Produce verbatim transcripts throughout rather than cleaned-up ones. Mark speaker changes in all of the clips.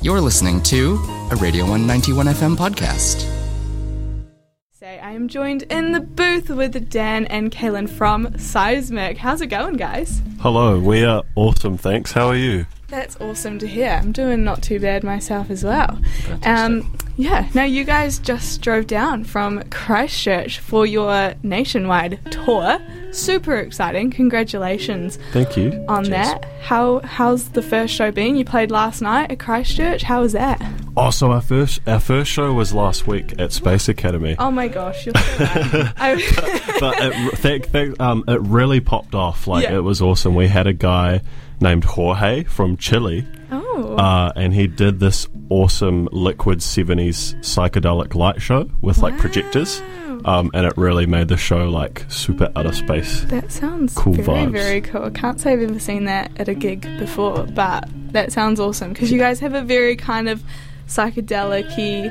Speaker 1: You're listening to a Radio one ninety-one F M podcast.
Speaker 2: I am joined in the booth with Dan and Kaylin from Seismic. How's it going, guys?
Speaker 3: Hello, we are awesome, thanks. How are you?
Speaker 2: That's awesome to hear. I'm doing not too bad myself as well. Um, yeah, now you guys just drove down from Christchurch for your nationwide tour. Super exciting. Congratulations.
Speaker 3: Thank you.
Speaker 2: On
Speaker 3: Cheers.
Speaker 2: that. How How's the first show been? You played last night at Christchurch. How was that?
Speaker 3: Oh, so our first our first show was last week at Space Academy.
Speaker 2: Oh my gosh, you're so right. I-
Speaker 3: But it, th- th- um, it really popped off. Like,
Speaker 2: Yeah.
Speaker 3: it was awesome. We had a guy named Jorge from Chile.
Speaker 2: Oh.
Speaker 3: Uh, and he did this awesome Liquid seventies psychedelic light show with like
Speaker 2: Wow.
Speaker 3: projectors. Um, and it really made the show like super outer space.
Speaker 2: That sounds
Speaker 3: Cool
Speaker 2: very,
Speaker 3: vibes.
Speaker 2: very cool. I can't say I've ever seen that at a gig before, but that sounds awesome because you guys have a very kind of psychedelic-y,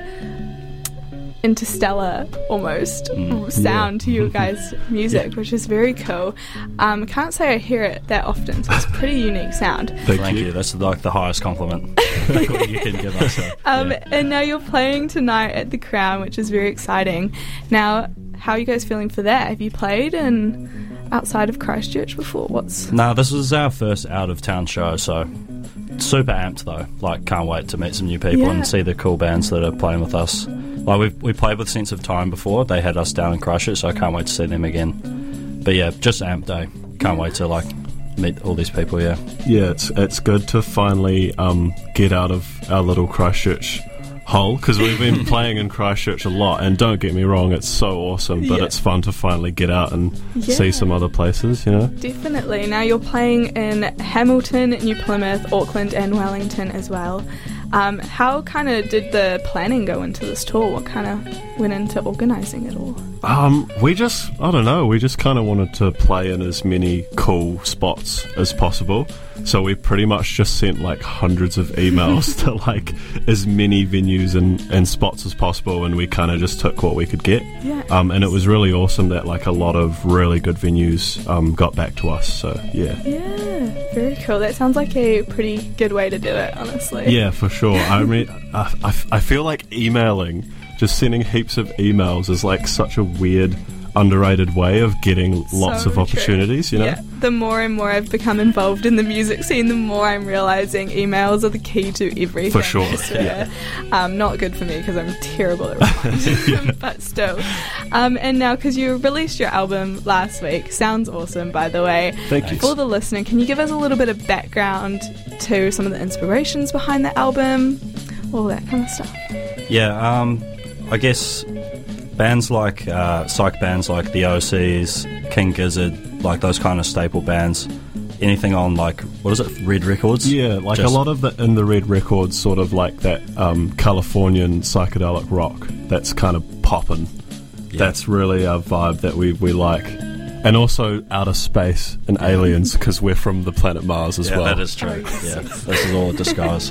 Speaker 2: interstellar almost
Speaker 3: Mm,
Speaker 2: sound
Speaker 3: yeah.
Speaker 2: to your guys' music, which is very cool. Um, I can't say I hear it that often, so it's a pretty unique sound.
Speaker 3: Thank,
Speaker 4: Thank
Speaker 3: you.
Speaker 4: you. That's like the highest compliment you can give us. So,
Speaker 2: Um,
Speaker 4: yeah.
Speaker 2: And now you're playing tonight at the Crown, which is very exciting. Now, how are you guys feeling for that? Have you played in outside of Christchurch before? What's
Speaker 4: No, this is our first out of town show, so super amped though. Like, can't wait to meet some new people
Speaker 2: Yeah.
Speaker 4: and see the cool bands that are playing with us. Like, we we played with Sense of Time before. They had us down in Christchurch, so I can't wait to see them again. But yeah, just amped day. Can't wait to like meet all these people. Yeah.
Speaker 3: Yeah, it's it's good to finally um, get out of our little Christchurch hole, because we've been playing in Christchurch a lot, and don't get me wrong, it's so awesome, but
Speaker 2: Yeah.
Speaker 3: it's fun to finally get out and
Speaker 2: Yeah.
Speaker 3: see some other places, you know?
Speaker 2: Definitely. Now you're playing in Hamilton, New Plymouth, Auckland and Wellington as well. Um, how kind of did the planning go into this tour? What kind of went into organising it all?
Speaker 3: Um, we just, I don't know, we just kind of wanted to play in as many cool spots as possible. So we pretty much just sent like hundreds of emails to like as many venues and, and spots as possible, and we kind of just took what we could get.
Speaker 2: Yeah.
Speaker 3: Um, and it was really awesome that like a lot of really good venues um, got back to us. So yeah.
Speaker 2: Yeah, very cool. That sounds like a pretty good way to do it, honestly.
Speaker 3: Yeah, for sure. I mean, I, I, I feel like emailing, just sending heaps of emails is like such a weird, underrated way of getting lots
Speaker 2: So
Speaker 3: of opportunities,
Speaker 2: true.
Speaker 3: you know?
Speaker 2: Yeah, the more and more I've become involved in the music scene, the more I'm realising emails are the key to everything.
Speaker 3: For sure,
Speaker 2: I swear. Um, not good for me because I'm terrible at replying, but still. Um, and now, because you released your album last week, sounds awesome, by the way.
Speaker 3: Thank you.
Speaker 2: For the listener, can you give us a little bit of background to some of the inspirations behind the album, all that kind of stuff?
Speaker 4: Yeah. Um, I guess bands like uh, psych bands like the O Cs, King Gizzard, like those kind of staple bands. Anything on like, what is it, Red Records?
Speaker 3: Yeah, like
Speaker 4: Just-
Speaker 3: a lot of the in the Red Records, sort of like that um, Californian psychedelic rock that's kind of poppin'.
Speaker 4: Yeah.
Speaker 3: That's really our vibe that we, we like. And also outer space and aliens, because we're from the planet Mars as
Speaker 4: Yeah,
Speaker 3: well.
Speaker 4: that is true.
Speaker 2: Oh, yes.
Speaker 4: Yeah, this is all a disguise.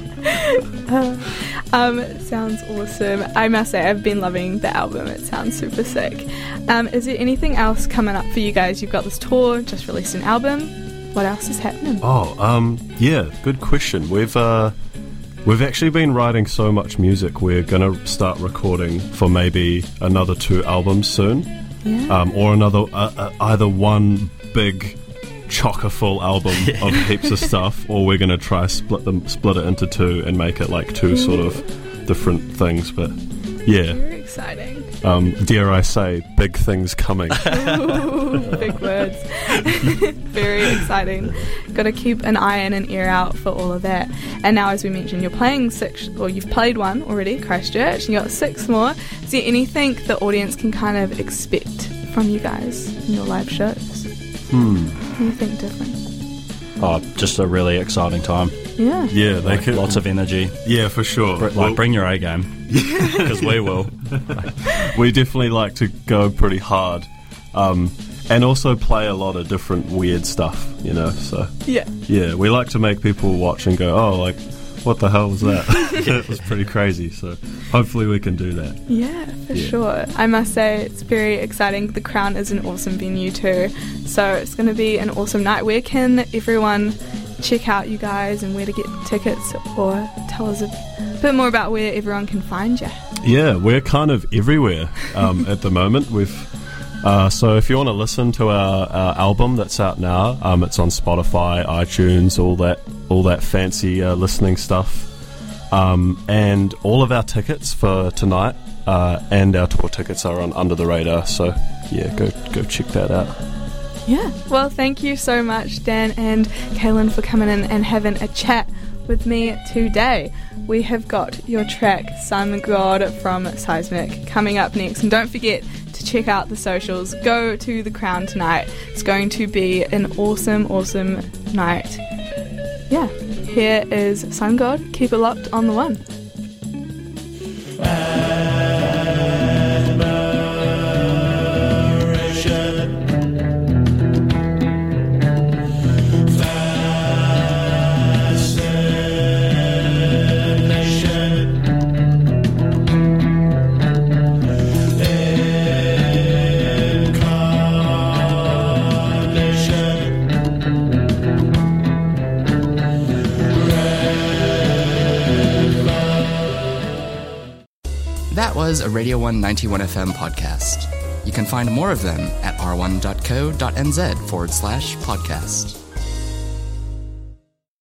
Speaker 2: Um, sounds awesome. I must say, I've been loving the album. It sounds super sick. Um, is there anything else coming up for you guys? You've got this tour, just released an album. What else is happening?
Speaker 3: Oh, um, yeah, good question. We've uh, we've actually been writing so much music. We're gonna start recording for maybe another two albums soon,
Speaker 2: Yeah.
Speaker 3: um, or another uh, uh, either one big chocker-full album of heaps of stuff, or we're gonna try split them, split it into two and make it like two sort of different things. But yeah,
Speaker 2: Very exciting.
Speaker 3: um, dare I say, big things coming.
Speaker 2: Ooh, big words. Very exciting. Got to keep an eye and an ear out for all of that. And now, as we mentioned, you're playing six, or you've played one already, Christchurch, and you got six more. Is there anything the audience can kind of expect from you guys in your live shows?
Speaker 3: Hmm.
Speaker 2: Anything different?
Speaker 4: Oh, just a really exciting time.
Speaker 2: Yeah.
Speaker 3: Yeah, they
Speaker 4: Like,
Speaker 3: can.
Speaker 4: lots of energy.
Speaker 3: Yeah, for sure.
Speaker 4: Br- like,
Speaker 3: Well,
Speaker 4: bring your A game, because we will.
Speaker 3: we definitely like to go pretty hard, um, and also play a lot of different weird stuff, you know. So
Speaker 2: Yeah.
Speaker 3: yeah, we like to make people watch and go, "Oh, like, what the hell was that?" It was pretty crazy. So hopefully we can do that.
Speaker 2: Yeah, for
Speaker 3: Yeah.
Speaker 2: sure. I must say it's very exciting. The Crown is an awesome venue too, so it's going to be an awesome night. Where can everyone check out you guys and where to get tickets, or tell us a bit more about where everyone can find you.
Speaker 3: Yeah, we're kind of everywhere um, at the moment. We've uh, so if you want to listen to our, our album that's out now, um, it's on Spotify, iTunes, all that all that fancy uh, listening stuff. Um, and all of our tickets for tonight uh, and our tour tickets are on Under the Radar. So yeah, go go check that out.
Speaker 2: Yeah. Well, thank you so much, Dan and Kaylin, for coming in and having a chat with me today. We have got your track Sun God from Seismic coming up next, and don't forget to check out the socials. Go to the Crown tonight. It's going to be an awesome awesome night. Yeah, here is Sun God. Keep it locked on the one.
Speaker 1: That was a Radio one ninety-one F M podcast. You can find more of them at r one dot co dot n z forward slash podcast.